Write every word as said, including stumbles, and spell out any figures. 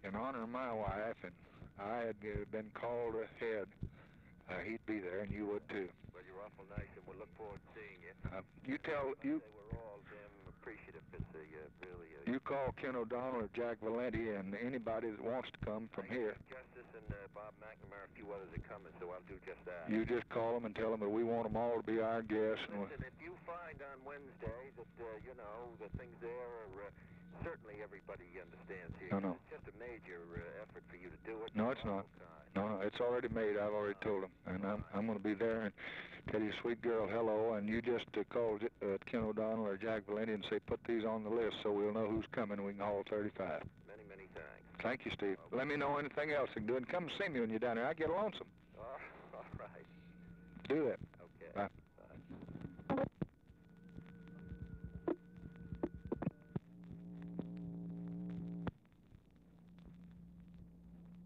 in honor of my wife, and I had uh, been called ahead, uh, he'd be there, and you would too. Well, you're awful nice, and we'll look forward to seeing you. Uh, you tell I you. say we're all damn appreciative. It's a, uh, really a... You call Ken O'Donnell or Jack Valenti and anybody that wants to come from I here. Justice and uh, Bob McNamara, a few others are coming, so I'll do just that. You just call them and tell them that we want them all to be our guests. And Listen, if you find on Wednesday that, uh, you know, the things there are... Uh, certainly everybody understands here. No, no. It's just a major uh, effort for you to do it. No, it's not. No, no, it's already made. I've already told them. And I'm, I'm going to be there and tell your sweet girl hello. And you just uh, call uh, Ken O'Donnell or Jack Valenti and say, put these on the list so we'll know who's coming and we can haul thirty-five. Many, many thanks. Thank you, Steve. Let me know anything else you can do. And come see me when you're down there. I get lonesome. Oh, all right. Do that.